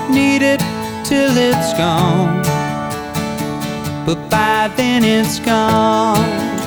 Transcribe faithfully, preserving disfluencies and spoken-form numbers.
need it till it's gone, but by then it's gone.